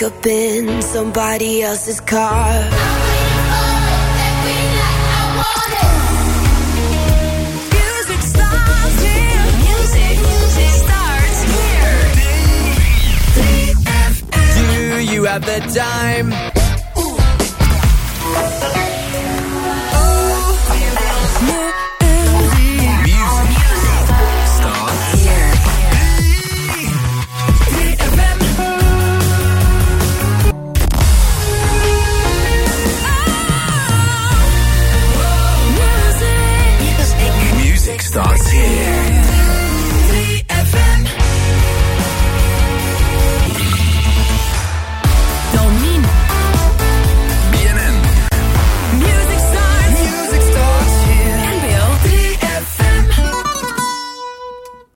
wake up in somebody else's car. Music starts here. Music starts here. 3FM. Do you have the time